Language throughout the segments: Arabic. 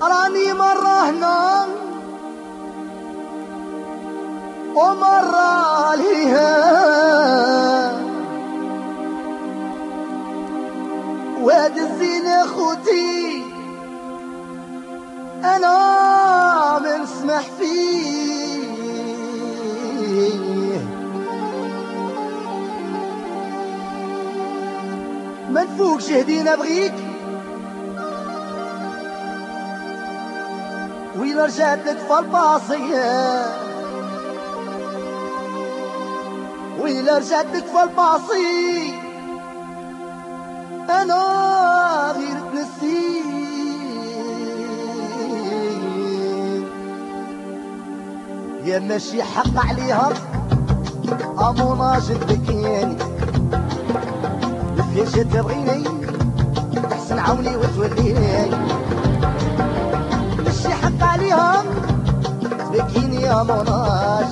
راني مرة هنا ومرة ليها، واد الزين اخوتي انا من نسمح فيه، ما نفوقش هدينا بغيك ويلا رجعت لك في الباصية، ويلا رجعت لك في الباصي انا غير تنسيك، يا ماشي حق عليها اموناج بكياني في جات تبغيني تحسن عوني وتوليني، ماشي حق عليها تبكيني يا مناج،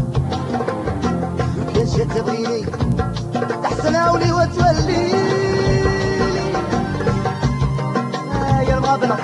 في جات تبغيني تحسن عوني وتوليني يا المغابنة.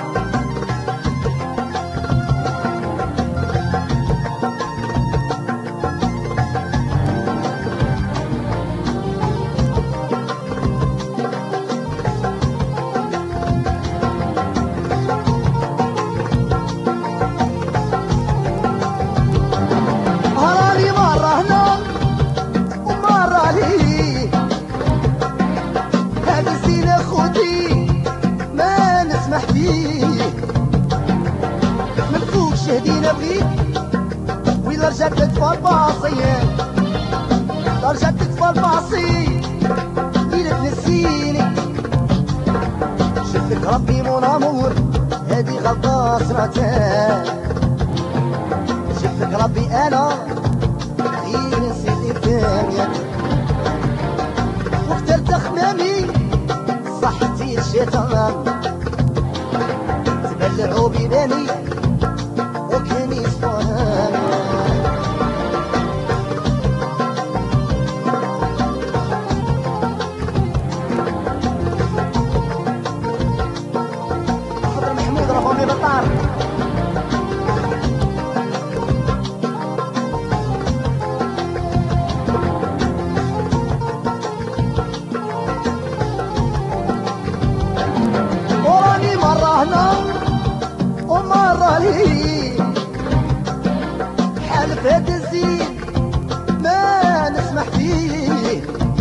شهدينا بغيك ويلا رجعت تدفى الباصية، رجعت تدفى الباصي إلا تنسيني، شفتك ربي مون امور هادي غلطة صراتها، شفتك ربي انا غير نسيت الثانية، واخترت خمامي صحتي الشيطان تبلعوا بيباني وكان يصفاها، خضر محمود رفعوني بالطار وراني مرة هنا ومرة لي حالف هاد الزين ما نسمح فيه،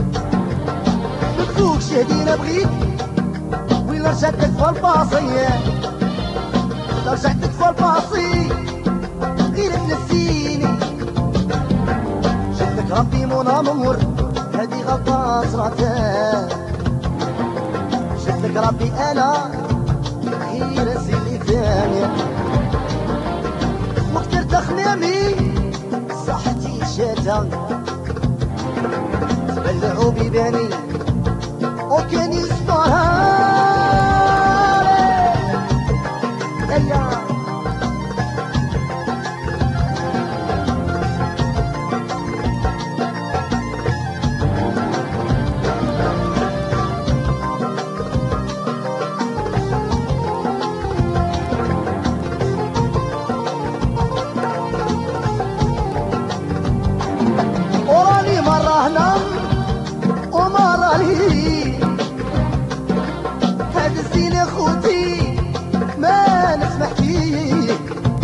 مفوق شهدينا بغيك ويلا رجعت لك في الباصية، رجعت لك في الباصي غير تنسيني، شفتك ربي مون امور هادي غلطة صراتها، شفتك ربي انا غير نسيني ثانية، واخترت خمامي صحتي شاتا تبلعوا بيباني وكان يصفاها وراني مرة هنا ومرة لي، هاد الزين اخوتي ما نسمح فيه،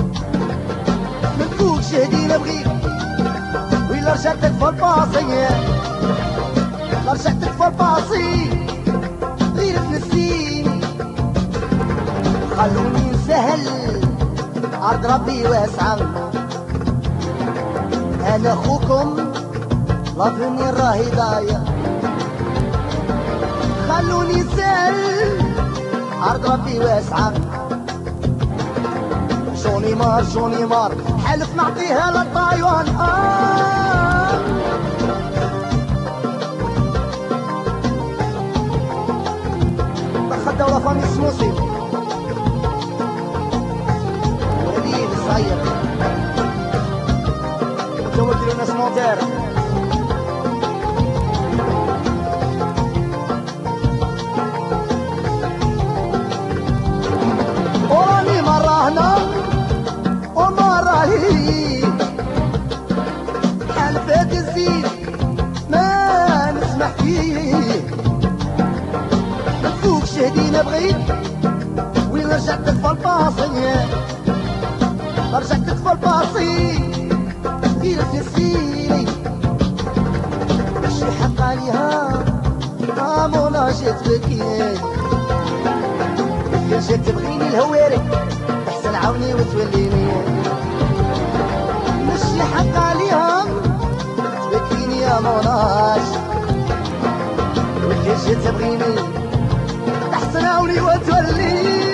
منفوق شهدينا بغيك ويلا رجعتك في الباصية، رجعتك في الباصي غير تنسيني، خلوني نسهل عرض ربي واسعة، انا اخوكم لافني راهي ضايع، خلوني سهل عرض ربي واسعة، جوني مار حلف نعطيها للطايوان دخل دولة فامي سموسي وليد الصغير تو ديروا الناس مونتير وراني مرة تسيري وين رجعت تطفى الباصي رجعت تطفى الباصي غير تسيري شي حق عليها مولا جات بكي كان جات تبغيني الهواري احسن عاوني وتوليني مشي حق عليها تبكيني يا مولاش كان جات تبغيني احسن عاوني وتوليني